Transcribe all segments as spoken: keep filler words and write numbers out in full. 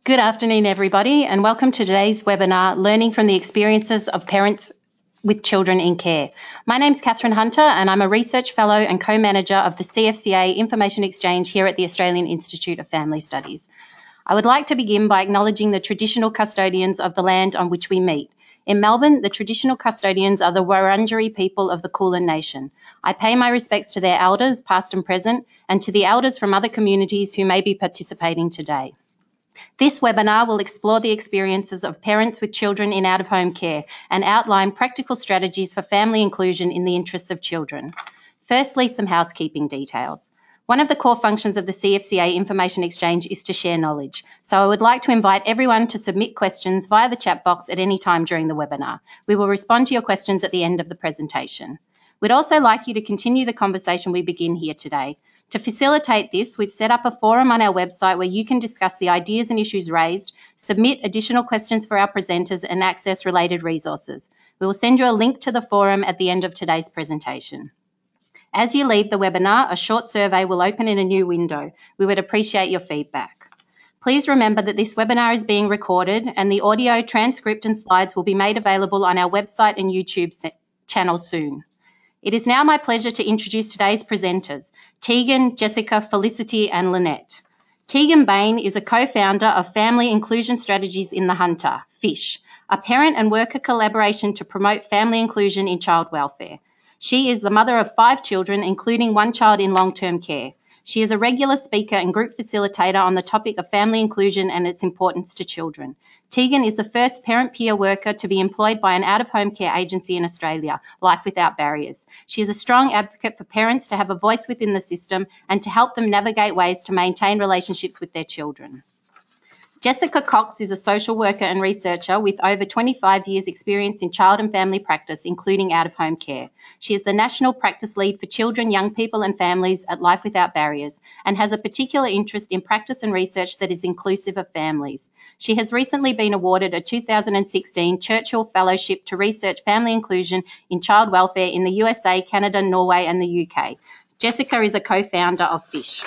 Good afternoon, everybody, and welcome to today's webinar, Learning from the Experiences of Parents with Children in Care. My name's Catherine Hunter, and I'm a Research Fellow and Co-Manager of the C F C A Information Exchange here at the Australian Institute of Family Studies. I would like to begin by acknowledging the traditional custodians of the land on which we meet. In Melbourne, the traditional custodians are the Wurundjeri people of the Kulin Nation. I pay my respects to their elders, past and present, and to the elders from other communities who may be participating today. This webinar will explore the experiences of parents with children in out-of-home care and outline practical strategies for family inclusion in the interests of children. Firstly, some housekeeping details. One of the core functions of the C F C A Information Exchange is to share knowledge, so I would like to invite everyone to submit questions via the chat box at any time during the webinar. We will respond to your questions at the end of the presentation. We'd also like you to continue the conversation we begin here today. To facilitate this, we've set up a forum on our website where you can discuss the ideas and issues raised, submit additional questions for our presenters, and access related resources. We will send you a link to the forum at the end of today's presentation. As you leave the webinar, a short survey will open in a new window. We would appreciate your feedback. Please remember that this webinar is being recorded and the audio, transcript and slides will be made available on our website and YouTube channel soon. It is now my pleasure to introduce today's presenters, Tegan, Jessica, Felicity and Lynette. Tegan Bain is a co-founder of Family Inclusion Strategies in the Hunter, FISH, a parent and worker collaboration to promote family inclusion in child welfare. She is the mother of five children, including one child in long-term care. She is a regular speaker and group facilitator on the topic of family inclusion and its importance to children. Tegan is the first parent peer worker to be employed by an out-of-home care agency in Australia, Life Without Barriers. She is a strong advocate for parents to have a voice within the system and to help them navigate ways to maintain relationships with their children. Jessica Cox is a social worker and researcher with over twenty-five years experience in child and family practice, including out-of-home care. She is the National Practice Lead for Children, Young People and Families at Life Without Barriers and has a particular interest in practice and research that is inclusive of families. She has recently been awarded a two thousand sixteen Churchill Fellowship to research family inclusion in child welfare in the U S A, Canada, Norway and the U K. Jessica is a co-founder of FISH.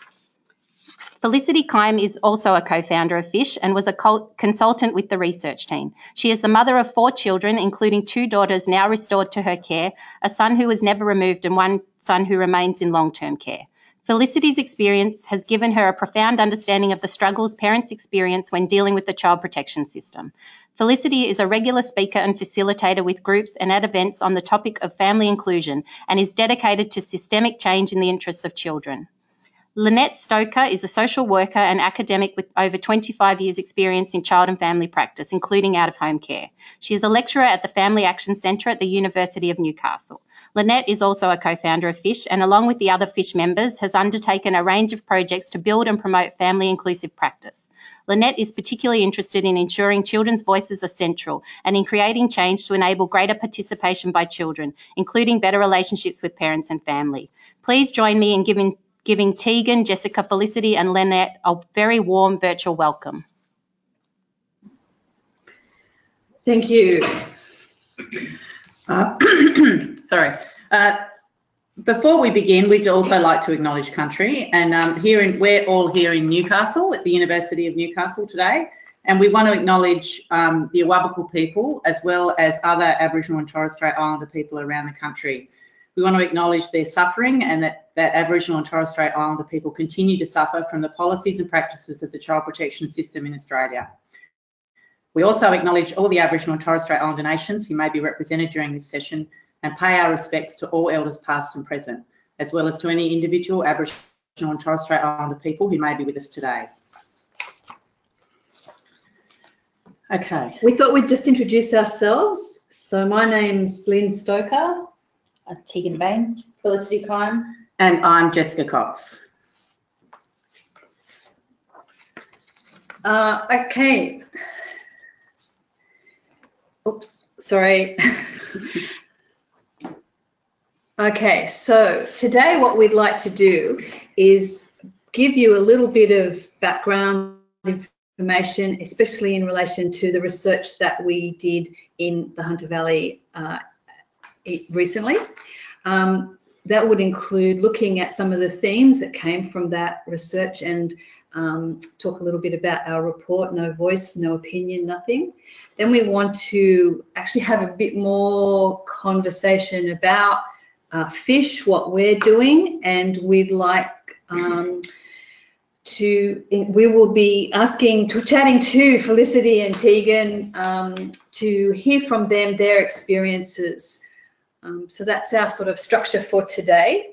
Felicity Keim is also a co-founder of FISH and was a consultant with the research team. She is the mother of four children, including two daughters now restored to her care, a son who was never removed and one son who remains in long-term care. Felicity's experience has given her a profound understanding of the struggles parents experience when dealing with the child protection system. Felicity is a regular speaker and facilitator with groups and at events on the topic of family inclusion and is dedicated to systemic change in the interests of children. Lynette Stoker is a social worker and academic with over twenty-five years experience in child and family practice, including out-of-home care. She is a lecturer at the Family Action Centre at the University of Newcastle. Lynette is also a co-founder of FISH and, along with the other FISH members, has undertaken a range of projects to build and promote family-inclusive practice. Lynette is particularly interested in ensuring children's voices are central and in creating change to enable greater participation by children, including better relationships with parents and family. Please join me in giving giving Tegan, Jessica, Felicity and Lynette a very warm virtual welcome. Thank you. Uh, sorry. Uh, before we begin, we'd also like to acknowledge country. And um, here in, we're all here in Newcastle at the University of Newcastle today. And we want to acknowledge um, the Awabakal people as well as other Aboriginal and Torres Strait Islander people around the country. We want to acknowledge their suffering and that, that Aboriginal and Torres Strait Islander people continue to suffer from the policies and practices of the child protection system in Australia. We also acknowledge all the Aboriginal and Torres Strait Islander nations who may be represented during this session and pay our respects to all elders past and present, as well as to any individual Aboriginal and Torres Strait Islander people who may be with us today. Okay. We thought we'd just introduce ourselves. So my name's Lynn Stoker. Uh, Tegan Bain, Felicity Keim, and I'm Jessica Cox. Uh, okay. Oops, sorry. Okay, so today what we'd like to do is give you a little bit of background information, especially in relation to the research that we did in the Hunter Valley uh, recently. Um, that would include looking at some of the themes that came from that research and um, talk a little bit about our report, No Voice, No Opinion, Nothing. Then we want to actually have a bit more conversation about uh, Fish, what we're doing, and we'd like um, to, we will be asking, to chatting to Felicity and Tegan um, to hear from them, their experiences. Um, so that's our sort of structure for today.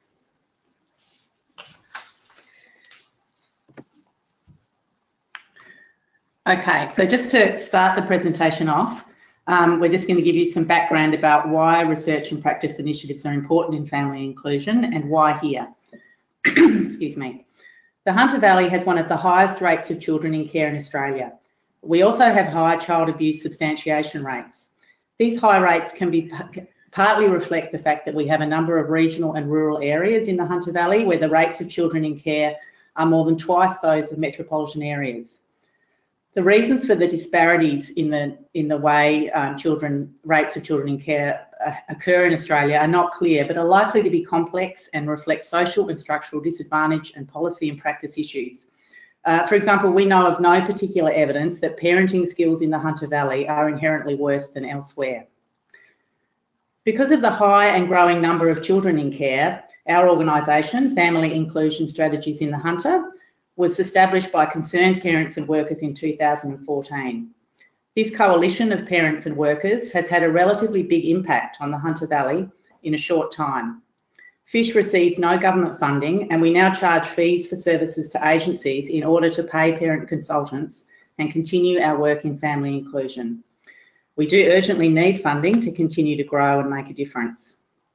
Okay, so just to start the presentation off, um, we're just going to give you some background about why research and practice initiatives are important in family inclusion and why here. Excuse me. The Hunter Valley has one of the highest rates of children in care in Australia. We also have high child abuse substantiation rates. These high rates can be partly reflect the fact that we have a number of regional and rural areas in the Hunter Valley where the rates of children in care are more than twice those of metropolitan areas. The reasons for the disparities in the in the way um, children rates of children in care uh, occur in Australia are not clear, but are likely to be complex and reflect social and structural disadvantage and policy and practice issues. Uh, for example, we know of no particular evidence that parenting skills in the Hunter Valley are inherently worse than elsewhere. Because of the high and growing number of children in care, our organisation, Family Inclusion Strategies in the Hunter, was established by concerned parents and workers in two thousand fourteen. This coalition of parents and workers has had a relatively big impact on the Hunter Valley in a short time. Fish receives no government funding, and we now charge fees for services to agencies in order to pay parent consultants and continue our work in family inclusion. We do urgently need funding to continue to grow and make a difference.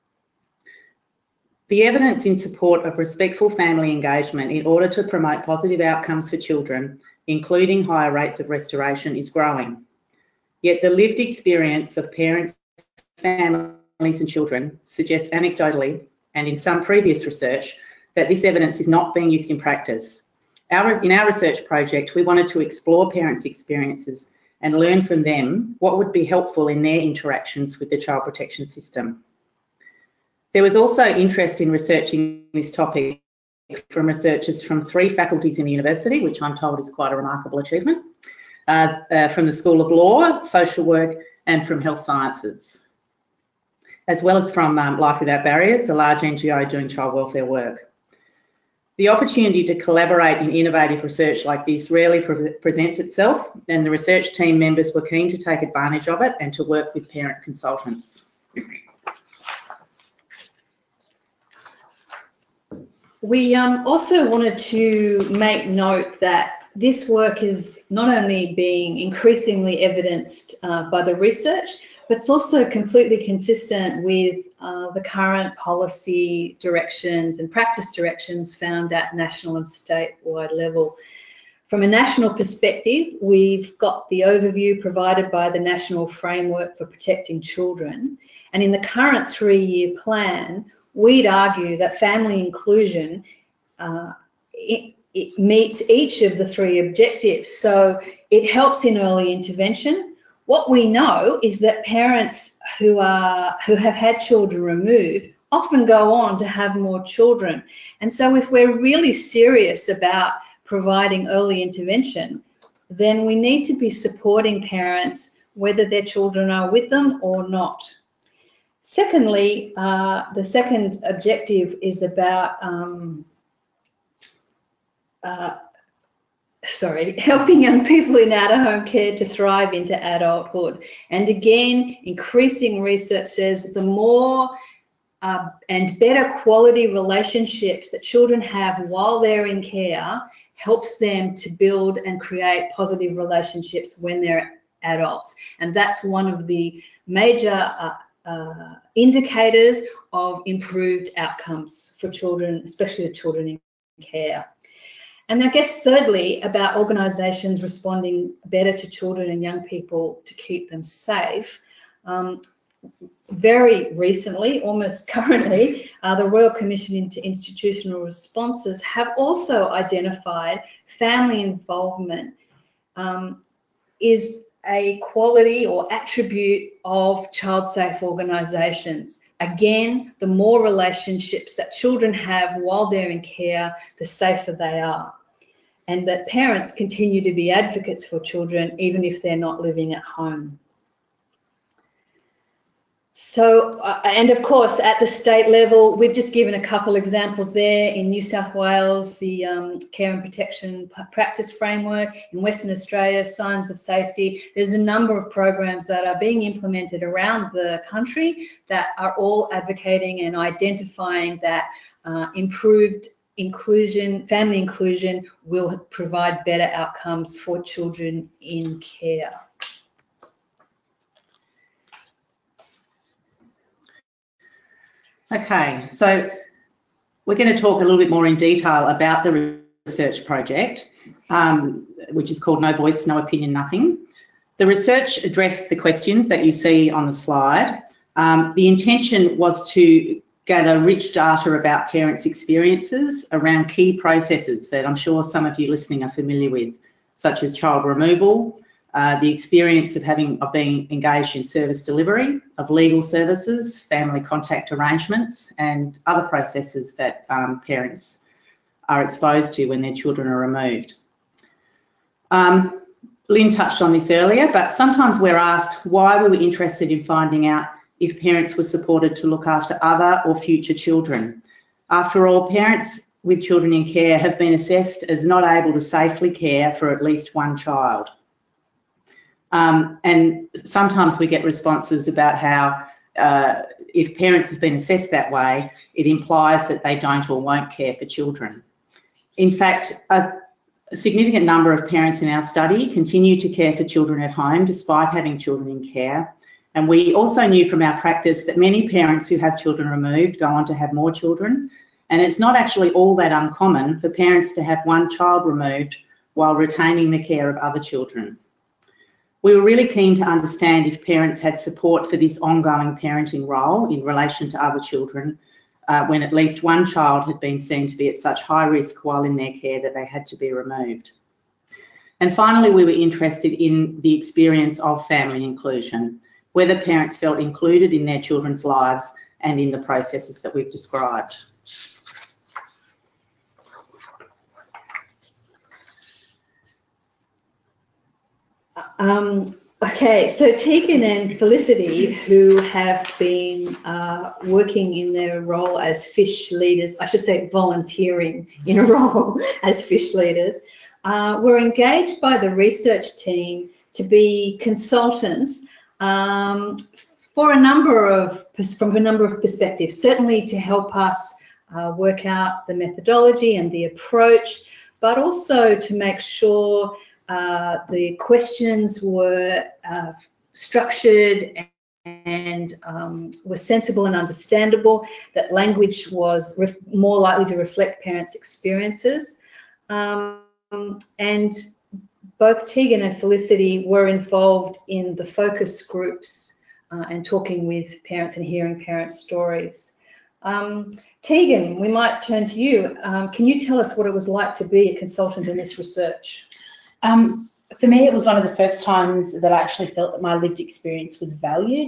The evidence in support of respectful family engagement in order to promote positive outcomes for children, including higher rates of restoration, is growing. Yet the lived experience of parents, families and children suggests anecdotally, and in some previous research, that this evidence is not being used in practice. Our, in our research project, we wanted to explore parents' experiences and learn from them what would be helpful in their interactions with the child protection system. There was also interest in researching this topic from researchers from three faculties in the university, which I'm told is quite a remarkable achievement, uh, uh, from the School of Law, Social Work, and from Health Sciences, as well as from um, Life Without Barriers, a large N G O doing child welfare work. The opportunity to collaborate in innovative research like this rarely pre presents itself, and the research team members were keen to take advantage of it and to work with parent consultants. We um, also wanted to make note that this work is not only being increasingly evidenced uh, by the research, but it's also completely consistent with uh, the current policy directions and practice directions found at national and statewide level. From a national perspective, we've got the overview provided by the National Framework for Protecting Children, and in the current three-year plan, we'd argue that family inclusion, uh, it, it meets each of the three objectives. So it helps in early intervention. What we know is that parents who are who have had children removed often go on to have more children. And so if we're really serious about providing early intervention, then we need to be supporting parents whether their children are with them or not. Secondly, uh, the second objective is about, um, uh, sorry, helping young people in out-of-home care to thrive into adulthood. And again, increasing research says the more uh, and better quality relationships that children have while they're in care helps them to build and create positive relationships when they're adults. And that's one of the major uh, Uh, indicators of improved outcomes for children, especially the children in care. And I guess thirdly, about organisations responding better to children and young people to keep them safe. Um, very recently, almost currently, uh, the Royal Commission into Institutional Responses have also identified family involvement um, is a quality or attribute of child-safe organisations. Again, the more relationships that children have while they're in care, the safer they are. and that parents continue to be advocates for children even if they're not living at home. So, uh, and of course, at the state level, we've just given a couple examples there. In New South Wales, the um, Care and Protection Practice Framework. In Western Australia, Signs of Safety. There's a number of programs that are being implemented around the country that are all advocating and identifying that uh, improved inclusion, family inclusion, will provide better outcomes for children in care. Okay, so we're going to talk a little bit more in detail about the research project, um, which is called No Voice, No Opinion, Nothing. The research addressed the questions that you see on the slide. Um, the intention was to gather rich data about parents' experiences around key processes that I'm sure some of you listening are familiar with, such as child removal, Uh, the experience of having of being engaged in service delivery, of legal services, family contact arrangements, and other processes that um, parents are exposed to when their children are removed. Um, Lynn touched on this earlier, but sometimes we're asked why we were interested in finding out if parents were supported to look after other or future children. After all, parents with children in care have been assessed as not able to safely care for at least one child. Um, and sometimes we get responses about how uh, if parents have been assessed that way, it implies that they don't or won't care for children. In fact, a, a significant number of parents in our study continue to care for children at home despite having children in care. And we also knew from our practice that many parents who have children removed go on to have more children. And it's not actually all that uncommon for parents to have one child removed while retaining the care of other children. We were really keen to understand if parents had support for this ongoing parenting role in relation to other children uh, when at least one child had been seen to be at such high risk while in their care that they had to be removed. And finally, we were interested in the experience of family inclusion, whether parents felt included in their children's lives and in the processes that we've described. Um, okay, so Tegan and Felicity, who have been uh, working in their role as fish leaders, I should say volunteering in a role as fish leaders, uh, were engaged by the research team to be consultants um, for a number of, from a number of perspectives, certainly to help us uh, work out the methodology and the approach, but also to make sure Uh, the questions were uh, structured and um, were sensible and understandable, that language was ref more likely to reflect parents' experiences. Um, and both Tegan and Felicity were involved in the focus groups uh, and talking with parents and hearing parents' stories. Um, Tegan, we might turn to you. Um, can you tell us what it was like to be a consultant in this research? Um, for me, it was one of the first times that I actually felt that my lived experience was valued.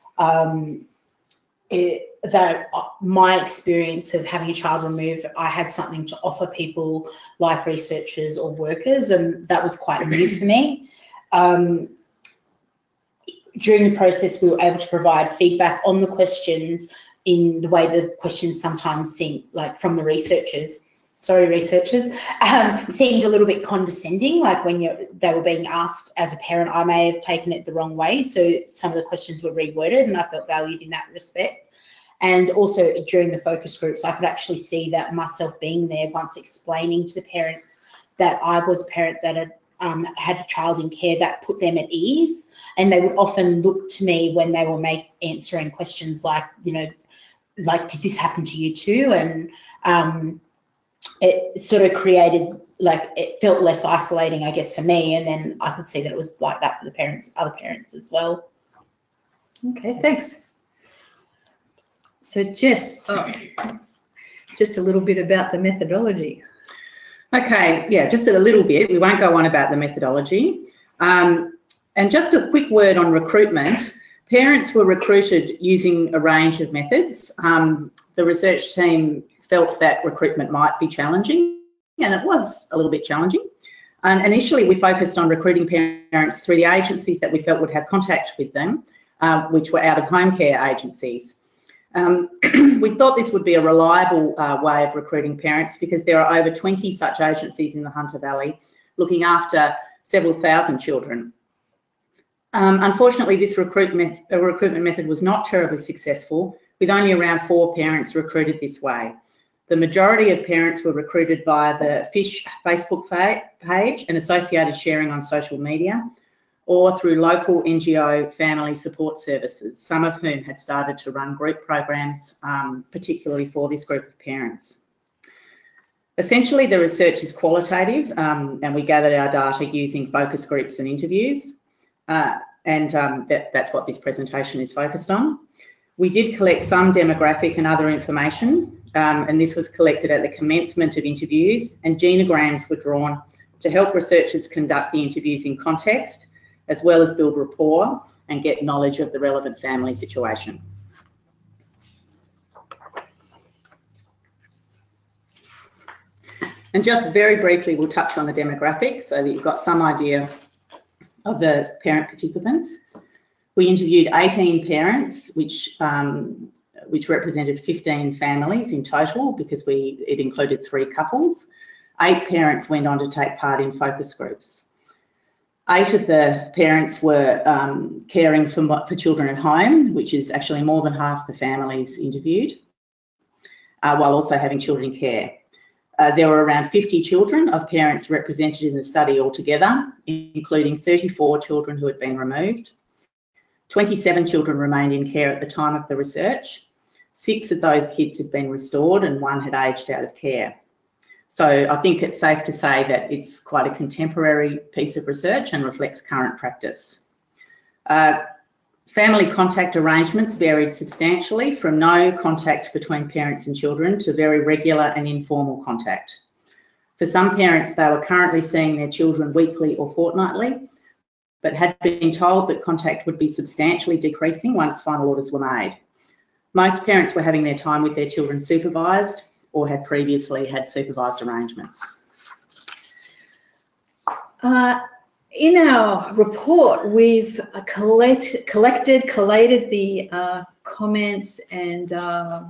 Um, it, that my experience of having a child removed, I had something to offer people like researchers or workers, and that was quite new for me. Um, during the process, we were able to provide feedback on the questions in the way the questions sometimes seem, like from the researchers. Sorry, researchers, um, seemed a little bit condescending, like when you're, they were being asked as a parent, I may have taken it the wrong way. So some of the questions were reworded and I felt valued in that respect. And also during the focus groups, I could actually see that myself being there once explaining to the parents that I was a parent that had um, had a child in care, that put them at ease. And they would often look to me when they were make, answering questions like, you know, like, did this happen to you too? And um, it sort of created, like, it felt less isolating, I guess, for me. And then I could see that it was like that for the parents, other parents as well. Okay, thanks. So Jess, oh, just a little bit about the methodology. Okay, yeah, just a little bit. We won't go on about the methodology. Um, and just a quick word on recruitment. Parents were recruited using a range of methods. Um, the research team felt that recruitment might be challenging, and it was a little bit challenging. And initially, we focused on recruiting parents through the agencies that we felt would have contact with them, uh, which were out-of-home care agencies. Um, we thought this would be a reliable uh, way of recruiting parents because there are over twenty such agencies in the Hunter Valley looking after several thousand children. Um, unfortunately, this recruitment, uh, recruitment method was not terribly successful, with only around four parents recruited this way. The majority of parents were recruited via the FISH Facebook page and associated sharing on social media, or through local N G O family support services, some of whom had started to run group programs, um, particularly for this group of parents. Essentially, the research is qualitative, um, and we gathered our data using focus groups and interviews, uh, and um, that, that's what this presentation is focused on. We did collect some demographic and other information, um, and this was collected at the commencement of interviews, and genograms were drawn to help researchers conduct the interviews in context, as well as build rapport and get knowledge of the relevant family situation. And just very briefly, we'll touch on the demographics so that you've got some idea of the parent participants. We interviewed eighteen parents, which, um, which represented fifteen families in total because we, it included three couples. Eight parents went on to take part in focus groups. Eight of the parents were um, caring for, for children at home, which is actually more than half the families interviewed, uh, while also having children in care. Uh, there were around fifty children of parents represented in the study altogether, including thirty-four children who had been removed. twenty-seven children remained in care at the time of the research. Six of those kids had been restored and one had aged out of care. So I think it's safe to say that it's quite a contemporary piece of research and reflects current practice. Uh, family contact arrangements varied substantially, from no contact between parents and children to very regular and informal contact. For some parents, they were currently seeing their children weekly or fortnightly, but had been told that contact would be substantially decreasing once final orders were made. Most parents were having their time with their children supervised or had previously had supervised arrangements. Uh, in our report, we've uh, collect, collected, collated the uh, comments and uh,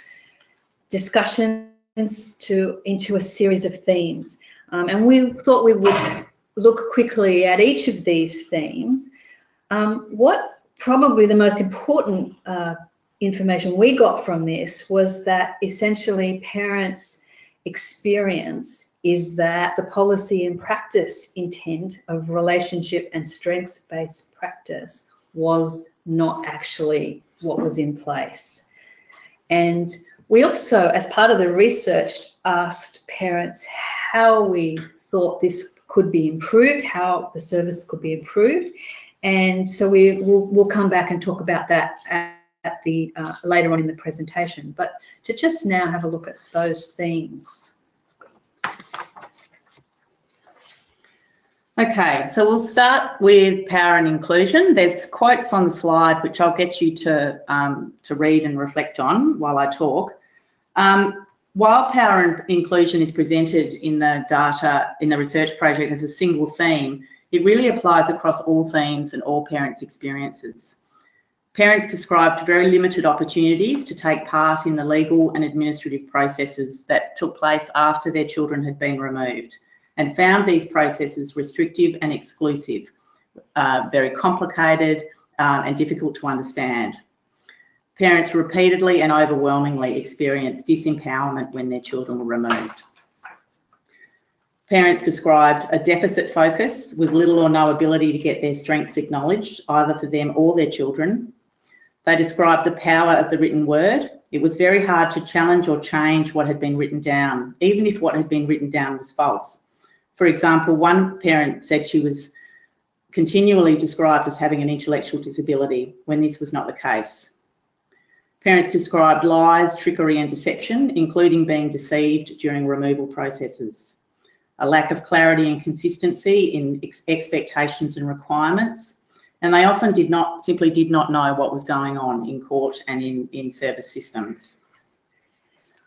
discussions to, into a series of themes. Um, and we thought we would look quickly at each of these themes. Um, what probably the most important uh, information we got from this was that essentially parents' experience is that the policy and practice intent of relationship and strengths-based practice was not actually what was in place. And we also, as part of the research, asked parents how we thought this could be improved, how the service could be improved. And so we will we'll come back and talk about that at, at the uh, later on in the presentation. But to just now have a look at those themes. Okay, so we'll start with power and inclusion. There's quotes on the slide which I'll get you to, um, to read and reflect on while I talk. Um, while power and inclusion is presented in the data, in the research project as a single theme, it really applies across all themes and all parents' experiences. Parents described very limited opportunities to take part in the legal and administrative processes that took place after their children had been removed, and found these processes restrictive and exclusive, uh, very complicated um, and difficult to understand. Parents repeatedly and overwhelmingly experienced disempowerment when their children were removed. Parents described a deficit focus with little or no ability to get their strengths acknowledged, either for them or their children. They described the power of the written word. It was very hard to challenge or change what had been written down, even if what had been written down was false. For example, one parent said she was continually described as having an intellectual disability when this was not the case. Parents described lies, trickery and deception, including being deceived during removal processes. A lack of clarity and consistency in ex expectations and requirements, and they often did not, simply did not know what was going on in court and in, in service systems.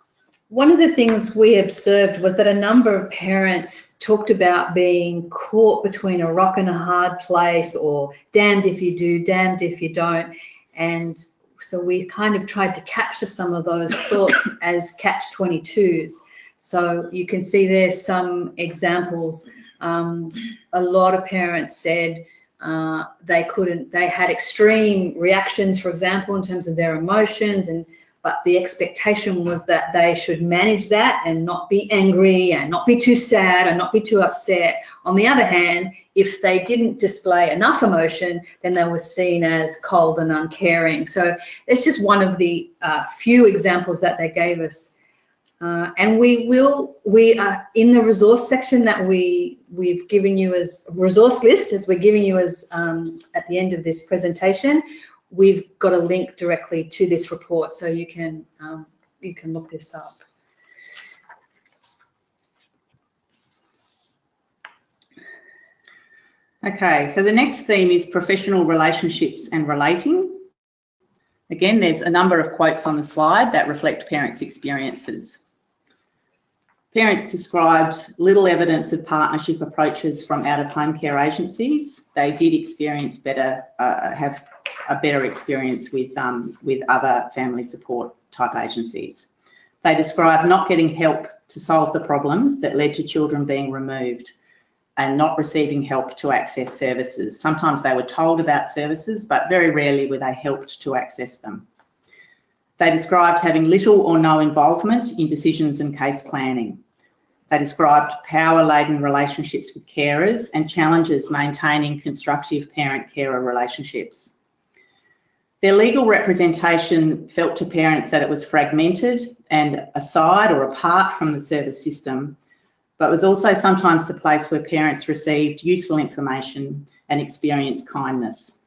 One of the things we observed was that a number of parents talked about being caught between a rock and a hard place, or damned if you do, damned if you don't. And so we kind of tried to capture some of those thoughts as catch twenty-twos. So you can see there's some examples. Um, a lot of parents said uh, they couldn't, they had extreme reactions, for example, in terms of their emotions, and but the expectation was that they should manage that and not be angry and not be too sad and not be too upset. On the other hand, if they didn't display enough emotion, then they were seen as cold and uncaring. So it's just one of the uh, few examples that they gave us. Uh, and we will, we are in the resource section that we, we've given you as resource list, as we're giving you as um, at the end of this presentation. We've got a link directly to this report, so you can um, you can look this up. Okay, so the next theme is professional relationships and relating. Again, there's a number of quotes on the slide that reflect parents' experiences. Parents described little evidence of partnership approaches from out-of-home care agencies. They did experience better, uh, have a better experience with, um, with other family support type agencies. They described not getting help to solve the problems that led to children being removed and not receiving help to access services. Sometimes they were told about services, but very rarely were they helped to access them. They described having little or no involvement in decisions and case planning. They described power-laden relationships with carers and challenges maintaining constructive parent-carer relationships. Their legal representation felt to parents that it was fragmented and aside or apart from the service system, but was also sometimes the place where parents received useful information and experienced kindness.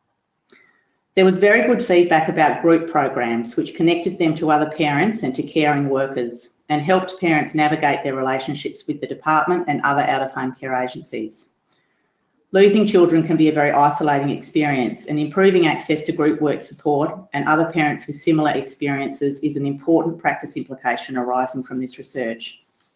There was very good feedback about group programs which connected them to other parents and to caring workers and helped parents navigate their relationships with the department and other out-of-home care agencies. Losing children can be a very isolating experience, and improving access to group work support and other parents with similar experiences is an important practice implication arising from this research.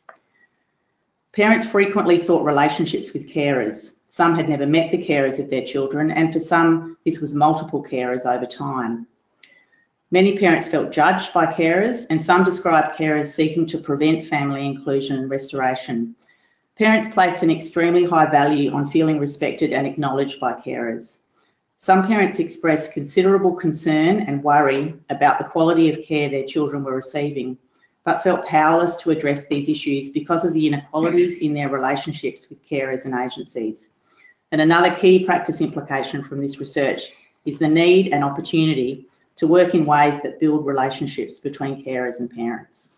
Parents frequently sought relationships with carers. Some had never met the carers of their children, and for some, this was multiple carers over time. Many parents felt judged by carers, and some described carers seeking to prevent family inclusion and restoration. Parents placed an extremely high value on feeling respected and acknowledged by carers. Some parents expressed considerable concern and worry about the quality of care their children were receiving, but felt powerless to address these issues because of the inequalities in their relationships with carers and agencies. And another key practice implication from this research is the need and opportunity to work in ways that build relationships between carers and parents.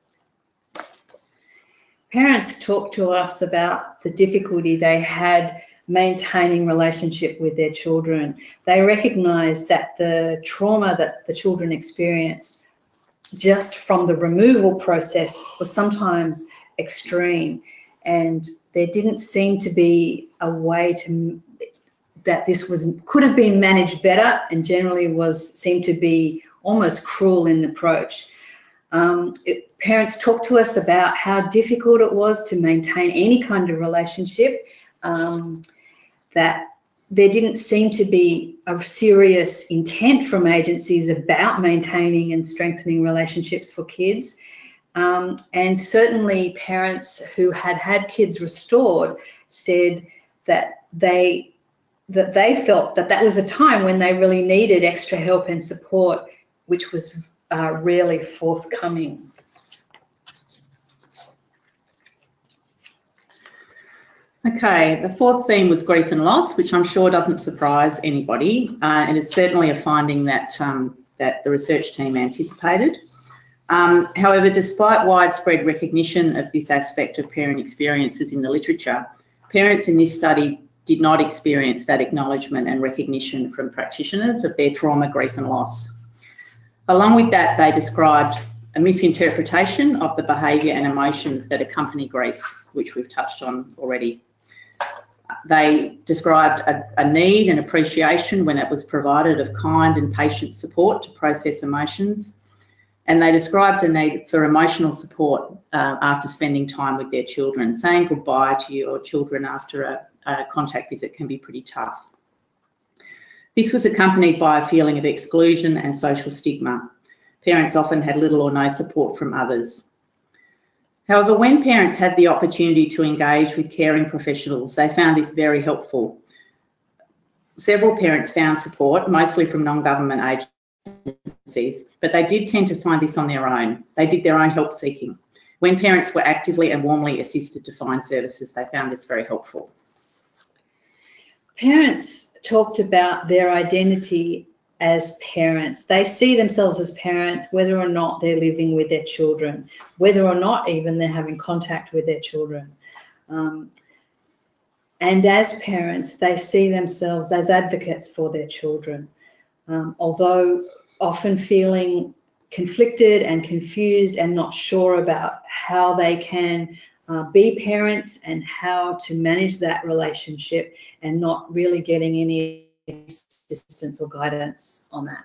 Parents talked to us about the difficulty they had maintaining relationship with their children. They recognised that the trauma that the children experienced just from the removal process was sometimes extreme, and there didn't seem to be a way to that this was could have been managed better, and generally was seemed to be almost cruel in approach. Um, it, parents talked to us about how difficult it was to maintain any kind of relationship, um, that there didn't seem to be a serious intent from agencies about maintaining and strengthening relationships for kids. Um, and certainly parents who had had kids restored said that they, that they felt that that was a time when they really needed extra help and support, which was Uh, rarely forthcoming. Okay, the fourth theme was grief and loss, which I'm sure doesn't surprise anybody, uh, and it's certainly a finding that, um, that the research team anticipated. Um, however, despite widespread recognition of this aspect of parent experiences in the literature, parents in this study did not experience that acknowledgement and recognition from practitioners of their trauma, grief and loss. Along with that, they described a misinterpretation of the behaviour and emotions that accompany grief, which we've touched on already. They described a, a need and appreciation when it was provided of kind and patient support to process emotions. And they described a need for emotional support uh, after spending time with their children. Saying goodbye to your children after a, a contact visit can be pretty tough. This was accompanied by a feeling of exclusion and social stigma. Parents often had little or no support from others. However, when parents had the opportunity to engage with caring professionals, they found this very helpful. Several parents found support, mostly from non-government agencies, but they did tend to find this on their own. They did their own help seeking. When parents were actively and warmly assisted to find services, they found this very helpful. Parents talked about their identity as parents. They see themselves as parents whether or not they're living with their children, whether or not even they're having contact with their children. Um, and as parents, they see themselves as advocates for their children, um, although often feeling conflicted and confused and not sure about how they can uh, be parents and how to manage that relationship, and not really getting any assistance or guidance on that.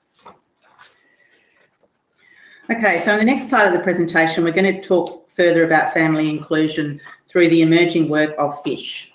Okay, so in the next part of the presentation, we're going to talk further about family inclusion through the emerging work of FISH.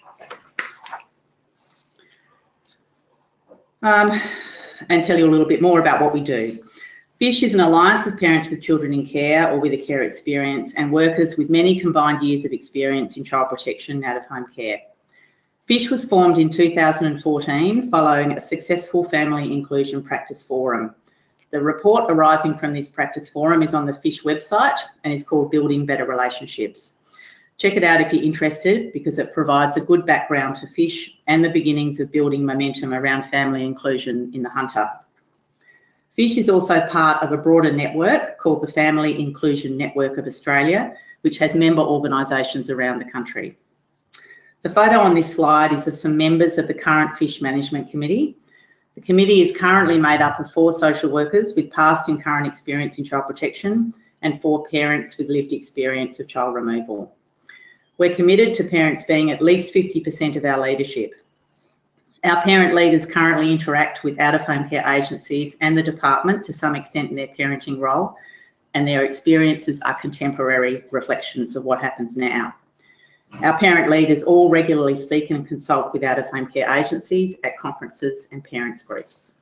Um, and tell you a little bit more about what we do. FISH is an alliance of parents with children in care or with a care experience and workers with many combined years of experience in child protection and out-of-home care. FISH was formed in two thousand fourteen following a successful family inclusion practice forum. The report arising from this practice forum is on the FISH website and is called Building Better Relationships. Check it out if you're interested, because it provides a good background to FISH and the beginnings of building momentum around family inclusion in the Hunter. FISH is also part of a broader network called the Family Inclusion Network of Australia, which has member organisations around the country. The photo on this slide is of some members of the current FISH Management Committee. The committee is currently made up of four social workers with past and current experience in child protection and four parents with lived experience of child removal. We're committed to parents being at least fifty percent of our leadership. Our parent leaders currently interact with out-of-home care agencies and the department to some extent in their parenting role, and their experiences are contemporary reflections of what happens now. Our parent leaders all regularly speak and consult with out-of-home care agencies at conferences and parents groups.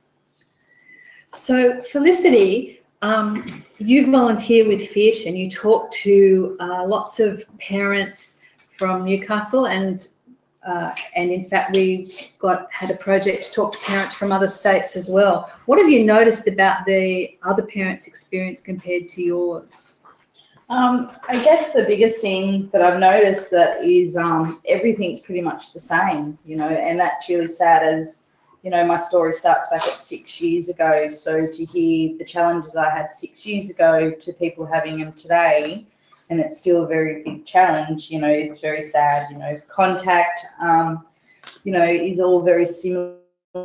So Felicity, um, you volunteer with FISH and you talk to uh, lots of parents from Newcastle, and uh, and in fact we got had a project to talk to parents from other states as well. What have you noticed about the other parents' experience compared to yours? Um, I guess the biggest thing that I've noticed that is um, everything's pretty much the same, you know, and that's really sad, as, you know, my story starts back at six years ago. So to hear the challenges I had six years ago to people having them today, and it's still a very big challenge, you know, it's very sad. You know, contact, um, you know, is all very similar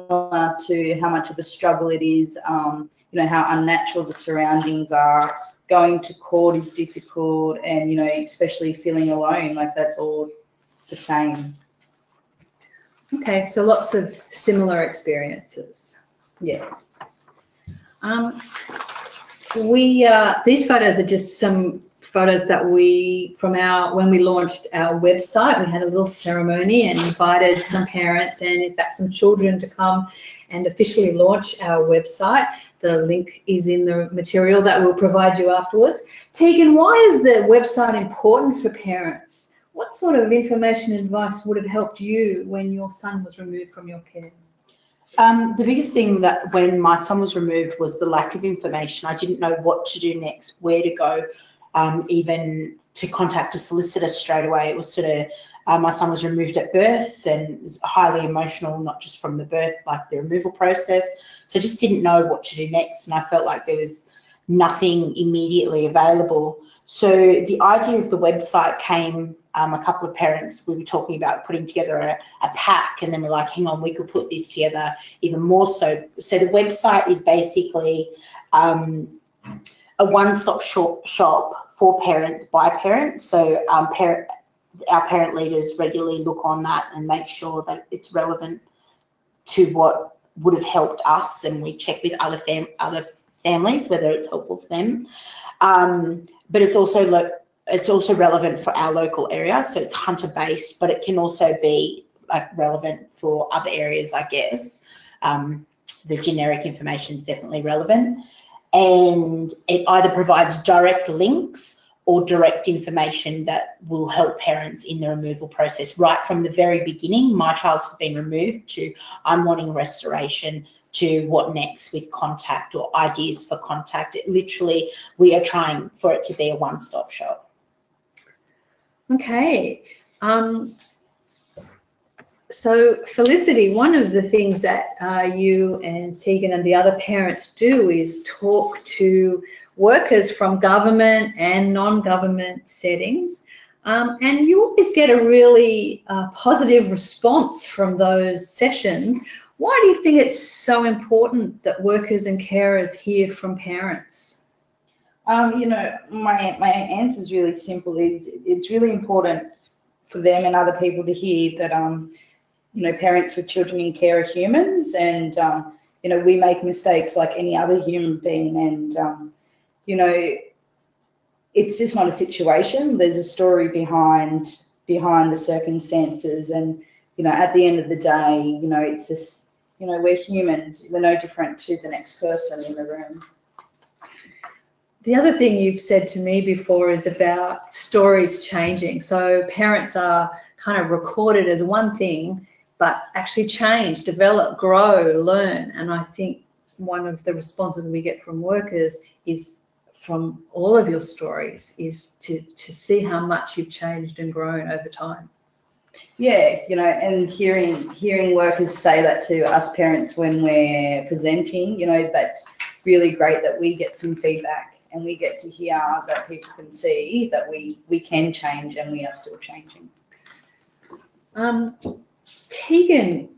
to how much of a struggle it is, um, you know, how unnatural the surroundings are. Going to court is difficult, and, you know, especially feeling alone, like that's all the same. Okay, so lots of similar experiences. Yeah. Um, we uh, these photos are just some photos that we, from our, when we launched our website, we had a little ceremony and invited some parents and in fact some children to come and officially launch our website. The link is in the material that we'll provide you afterwards. Tegan, why is the website important for parents? What sort of information and advice would have helped you when your son was removed from your care? Um, the biggest thing that when my son was removed was the lack of information. I didn't know what to do next, where to go, um, even to contact a solicitor straight away. It was sort of, uh, my son was removed at birth and it was highly emotional, not just from the birth, like the removal process. So I just didn't know what to do next, and I felt like there was nothing immediately available. So the idea of the website came, um, a couple of parents, we were talking about putting together a, a pack, and then we're like, hang on, we could put this together even more so. So the website is basically um, a one-stop shop, shop for parents by parents. So um, parent, our parent leaders regularly look on that and make sure that it's relevant to what would have helped us, and we check with other fam other families, whether it's helpful for them. Um, but it's also lo- it's also relevant for our local area, so it's Hunter based, but it can also be like relevant for other areas, I guess. Um, the generic information is definitely relevant, and it either provides direct links or direct information that will help parents in the removal process right from the very beginning. My child's been removed to I'm wanting restoration to what next with contact or ideas for contact. It literally, we are trying for it to be a one-stop shop. Okay. Um, so Felicity, one of the things that uh, you and Tegan and the other parents do is talk to workers from government and non-government settings. Um, and you always get a really uh, positive response from those sessions. Why do you think it's so important that workers and carers hear from parents? Um, you know, my, my answer is really simple. Is it's really important for them and other people to hear that, um, you know, parents with children in care are humans, and, um, you know, we make mistakes like any other human being, and, um, you know, it's just not a situation. There's a story behind behind the circumstances, and, you know, at the end of the day, you know, it's just, you know, we're humans. We're no different to the next person in the room. The other thing you've said to me before is about stories changing. So parents are kind of recorded as one thing, but actually change, develop, grow, learn. And I think one of the responses we get from workers is from all of your stories is to, to see how much you've changed and grown over time. Yeah, you know, and hearing hearing workers say that to us parents when we're presenting, you know, that's really great that we get some feedback and we get to hear that people can see that we, we can change and we are still changing. Um, Tegan,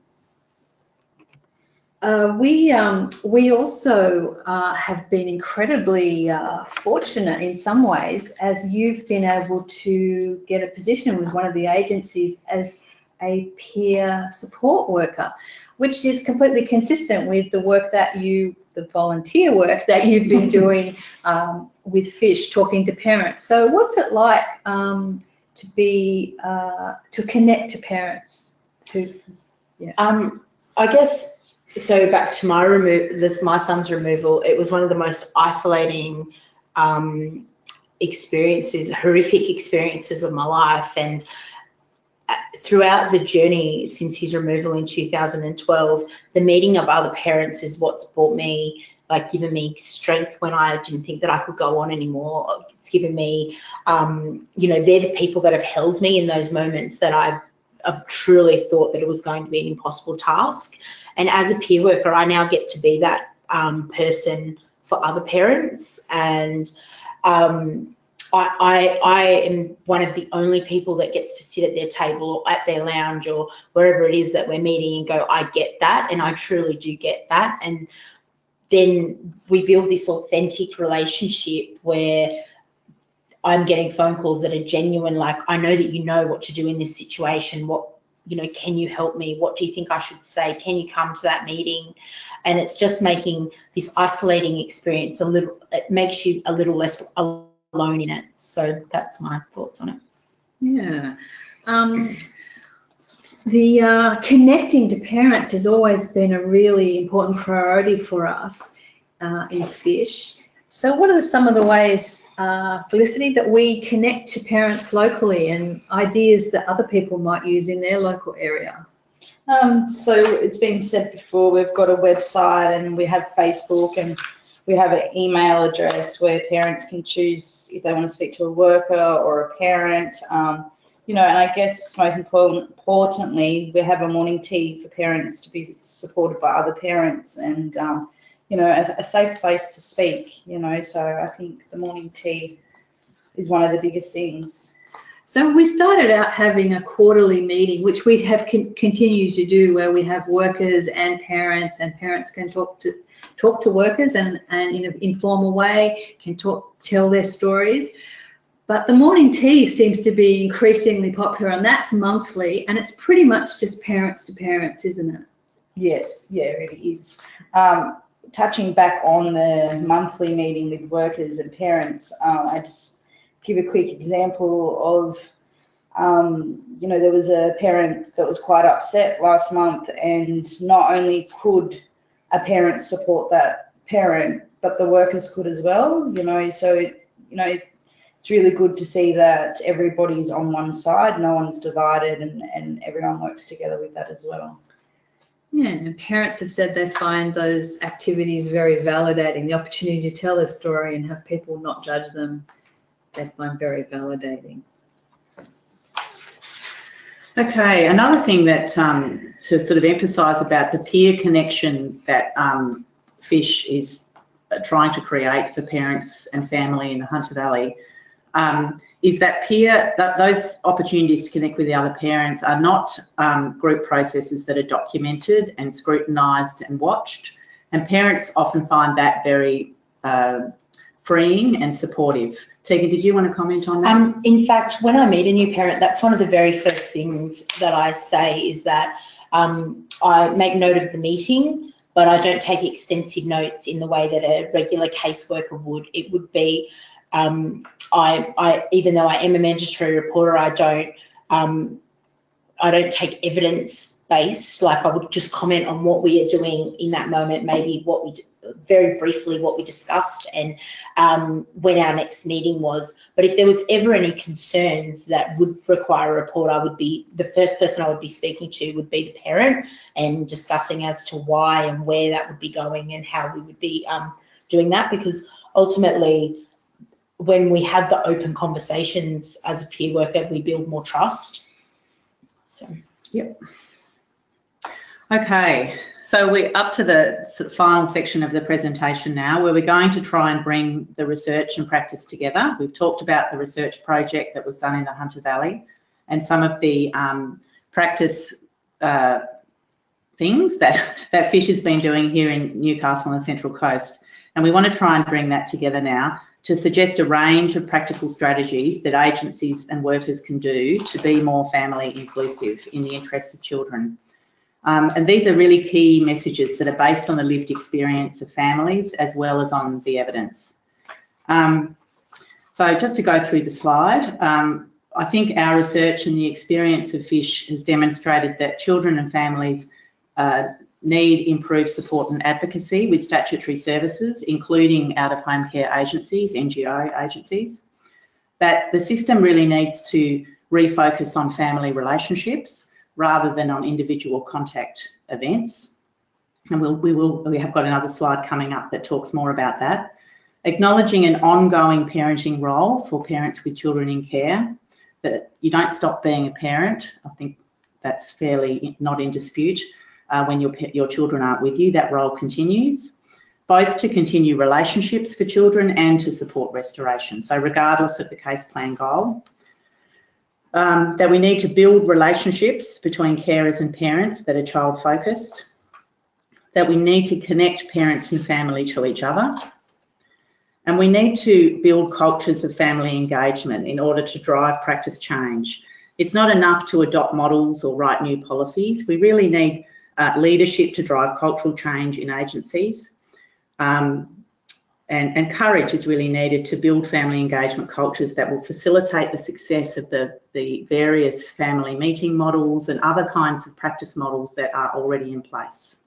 Uh, we um, we also uh, have been incredibly uh, fortunate in some ways, as you've been able to get a position with one of the agencies as a peer support worker, which is completely consistent with the work that you, the volunteer work that you've been doing um, with Fish, talking to parents. So what's it like um, to be, uh, to connect to parents? Who've, yeah. Um, I guess, so back to my remo- this my son's removal, it was one of the most isolating um, experiences, horrific experiences of my life. And throughout the journey since his removal in two thousand twelve, the meeting of other parents is what's brought me, like given me strength when I didn't think that I could go on anymore. It's given me, um, you know, they're the people that have held me in those moments that I've, I've truly thought that it was going to be an impossible task. And as a peer worker, I now get to be that um, person for other parents. And um, I, I, I am one of the only people that gets to sit at their table or at their lounge or wherever it is that we're meeting and go, I get that. And I truly do get that. And then we build this authentic relationship where I'm getting phone calls that are genuine, like, I know that you know what to do in this situation. What, you know, can you help me? What do you think I should say? Can you come to that meeting? And it's just making this isolating experience a little, it makes you a little less alone in it. So that's my thoughts on it. Yeah. Um, the uh, connecting to parents has always been a really important priority for us uh, in Fish. So what are some of the ways, uh, Felicity, that we connect to parents locally and ideas that other people might use in their local area? Um, so it's been said before, we've got a website and we have Facebook and we have an email address where parents can choose if they want to speak to a worker or a parent. Um, you know, and I guess most important, importantly, we have a morning tea for parents to be supported by other parents and, um, you know, a, a safe place to speak, you know. So I think the morning tea is one of the biggest things. So we started out having a quarterly meeting, which we have con- continued to do, where we have workers and parents, and parents can talk to talk to workers and, and in an informal way can talk, tell their stories. But the morning tea seems to be increasingly popular, and that's monthly, and it's pretty much just parents to parents, isn't it? Yes, yeah, it really is. Um, touching back on the monthly meeting with workers and parents, uh, I just give a quick example of, um, you know, there was a parent that was quite upset last month, and not only could a parent support that parent, but the workers could as well, you know, so, you know, it's really good to see that everybody's on one side, no one's divided, and, and everyone works together with that as well. Yeah, and parents have said they find those activities very validating. The opportunity to tell a story and have people not judge them, they find very validating. Okay, another thing that um, to sort of emphasise about the peer connection that um, Fish is trying to create for parents and family in the Hunter Valley um, is that peer, that those opportunities to connect with the other parents are not um, group processes that are documented and scrutinised and watched, and parents often find that very uh, freeing and supportive. Tegan, did you want to comment on that? Um, in fact, when I meet a new parent, that's one of the very first things that I say is that um, I make note of the meeting, but I don't take extensive notes in the way that a regular caseworker would. It would be, um, I, I, even though I am a mandatory reporter, I don't, um, I don't take evidence based. Like I would just comment on what we are doing in that moment, maybe what we, very briefly what we discussed and um, when our next meeting was. But if there was ever any concerns that would require a report, I would be, the first person I would be speaking to would be the parent and discussing as to why and where that would be going and how we would be um, doing that, because ultimately when we have the open conversations as a peer worker, we build more trust. So, yep. Okay, so we're up to the sort of final section of the presentation now, where we're going to try and bring the research and practice together. We've talked about the research project that was done in the Hunter Valley and some of the um, practice uh, things that, that Fish has been doing here in Newcastle and the Central Coast. And we want to try and bring that together now to suggest a range of practical strategies that agencies and workers can do to be more family inclusive in the interests of children. Um, and these are really key messages that are based on the lived experience of families as well as on the evidence. Um, so just to go through the slide, um, I think our research and the experience of Fish has demonstrated that children and families uh, need improved support and advocacy with statutory services, including out-of-home care agencies, N G O agencies, that the system really needs to refocus on family relationships rather than on individual contact events. And we'll, we will, we have got another slide coming up that talks more about that. Acknowledging an ongoing parenting role for parents with children in care, that you don't stop being a parent. I think that's fairly not in dispute. Uh, when your, your children aren't with you, that role continues, both to continue relationships for children and to support restoration. So regardless of the case plan goal, um, that we need to build relationships between carers and parents that are child focused, that we need to connect parents and family to each other, and we need to build cultures of family engagement in order to drive practice change. It's not enough to adopt models or write new policies. We really need Uh, leadership to drive cultural change in agencies. Um, and, and courage is really needed to build family engagement cultures that will facilitate the success of the, the various family meeting models and other kinds of practice models that are already in place.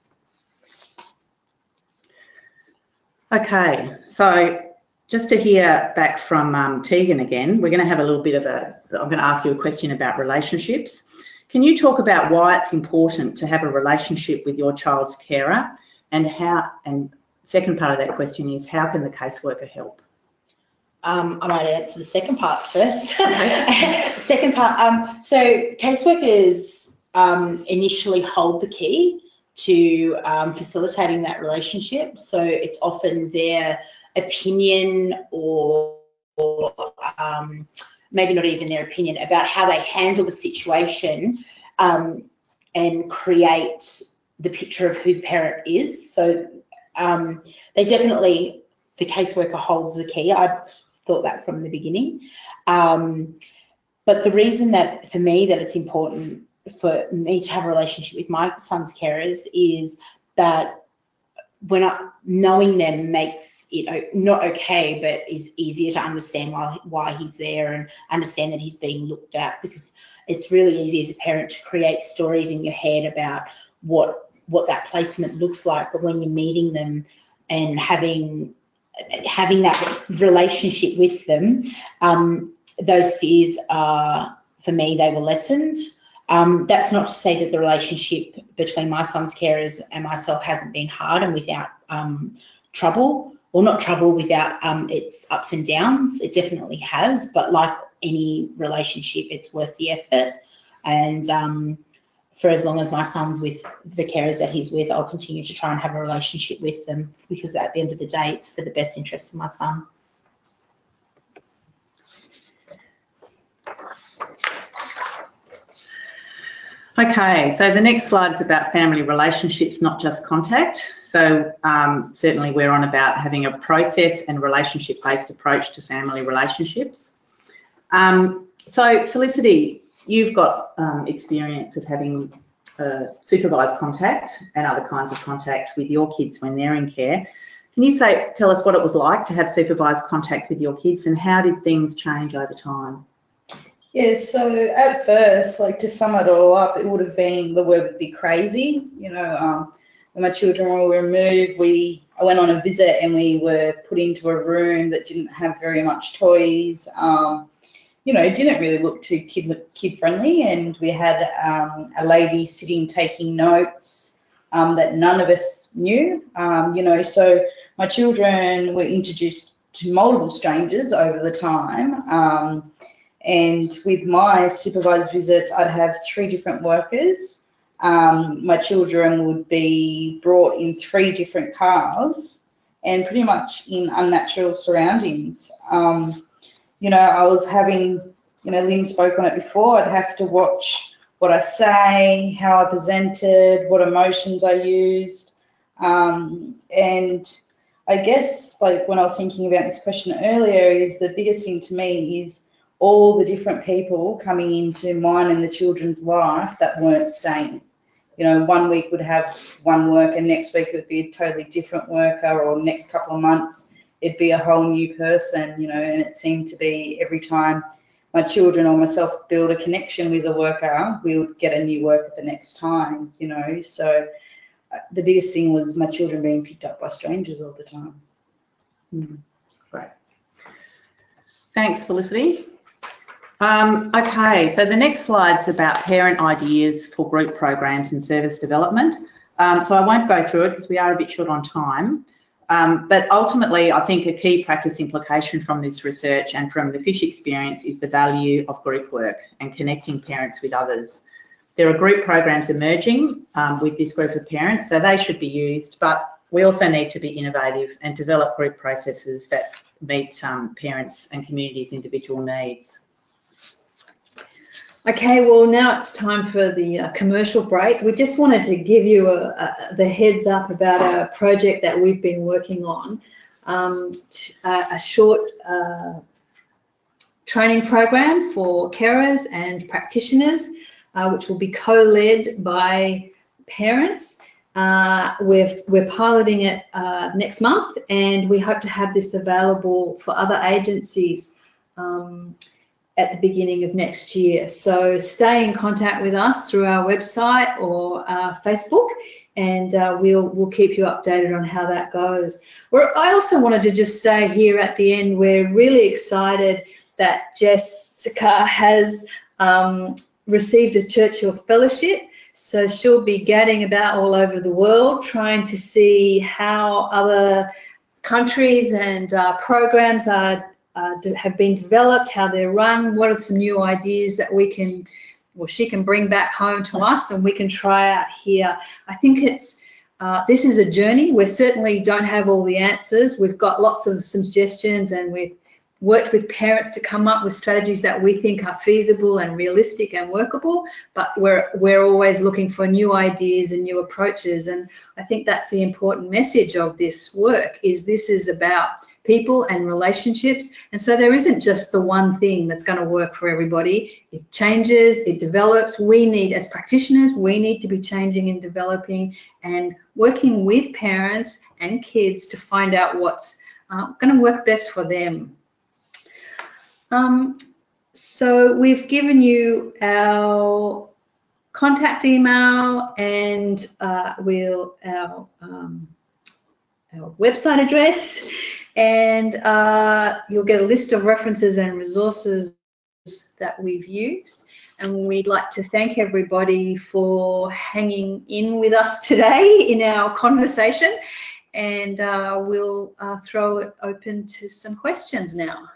Okay, so just to hear back from um, Tegan again, we're going to have a little bit of a, I'm going to ask you a question about relationships. Can you talk about why it's important to have a relationship with your child's carer, and how, and second part of that question is, how can the caseworker help? Um, I might answer the second part first. Second part, um, so caseworkers um, initially hold the key to um, facilitating that relationship. So it's often their opinion or, or um, maybe not even their opinion about how they handle the situation um, and create the picture of who the parent is. So um, they definitely, the caseworker holds the key. I thought that from the beginning. Um, but the reason that for me that it's important for me to have a relationship with my son's carers is that when I, knowing them makes it not okay, but is easier to understand why why he's there and understand that he's being looked at, because it's really easy as a parent to create stories in your head about what what that placement looks like, but when you're meeting them and having having that relationship with them, um, those fears are, for me, they were lessened. Um, that's not to say that the relationship between my son's carers and myself hasn't been hard and without um, trouble, or not trouble, without um, its ups and downs. It definitely has, but like any relationship, it's worth the effort. And um, for as long as my son's with the carers that he's with, I'll continue to try and have a relationship with them, because at the end of the day, it's for the best interest of my son. Okay, so the next slide is about family relationships, not just contact. So um, certainly we're on about having a process and relationship-based approach to family relationships. Um, so Felicity, you've got um, experience of having uh, supervised contact and other kinds of contact with your kids when they're in care. Can you say, tell us what it was like to have supervised contact with your kids, and how did things change over time? Yeah, so at first, like to sum it all up, it would have been, the word would be crazy. You know, um, when my children were removed, we I went on a visit and we were put into a room that didn't have very much toys. Um, you know, it didn't really look too kid kid friendly, and we had um, a lady sitting taking notes um, that none of us knew. Um, you know, so my children were introduced to multiple strangers over the time. Um, And with my supervised visits, I'd have three different workers. Um, my children would be brought in three different cars and pretty much in unnatural surroundings. Um, you know, I was having, you know, Lynn spoke on it before, I'd have to watch what I say, how I presented, what emotions I used. Um, and I guess, like, when I was thinking about this question earlier, is the biggest thing to me is all the different people coming into mine and the children's life that weren't staying. You know, one week would have one worker, next week it would be a totally different worker, or next couple of months it'd be a whole new person, you know, and it seemed to be every time my children or myself build a connection with a worker, we would get a new worker the next time, you know. So uh, the biggest thing was my children being picked up by strangers all the time. Mm, great. Thanks, Felicity. Um, okay, so the next slide's about parent ideas for group programs and service development. Um, so I won't go through it because we are a bit short on time. Um, but ultimately, I think a key practice implication from this research and from the Fish experience is the value of group work and connecting parents with others. There are group programs emerging um, with this group of parents, so they should be used, but we also need to be innovative and develop group processes that meet um, parents' and communities' individual needs. Okay, well, now it's time for the uh, commercial break. We just wanted to give you a, a, the heads up about a project that we've been working on, um, a, a short uh, training program for carers and practitioners, uh, which will be co-led by parents. Uh, we're, we're piloting it uh, next month, and we hope to have this available for other agencies um, at the beginning of next year. So stay in contact with us through our website or uh, Facebook, and uh, we'll we'll keep you updated on how that goes. We're, I also wanted to just say here at the end, we're really excited that Jessica has um, received a Churchill Fellowship. So she'll be gadding about all over the world trying to see how other countries and uh, programs are Uh, have been developed, how they're run, what are some new ideas that we can, well, she can bring back home to us and we can try out here. I think it's, uh, this is a journey. We certainly don't have all the answers. We've got lots of suggestions, and we've worked with parents to come up with strategies that we think are feasible and realistic and workable, but we're, we're always looking for new ideas and new approaches. And I think that's the important message of this work, is this is about people and relationships. And so there isn't just the one thing that's going to work for everybody. It changes, it develops. We need, as practitioners, we need to be changing and developing and working with parents and kids to find out what's uh, going to work best for them. Um, so we've given you our contact email and uh, we'll our um, our website address, and uh, you'll get a list of references and resources that we've used. And we'd like to thank everybody for hanging in with us today in our conversation, and uh, we'll uh, throw it open to some questions now.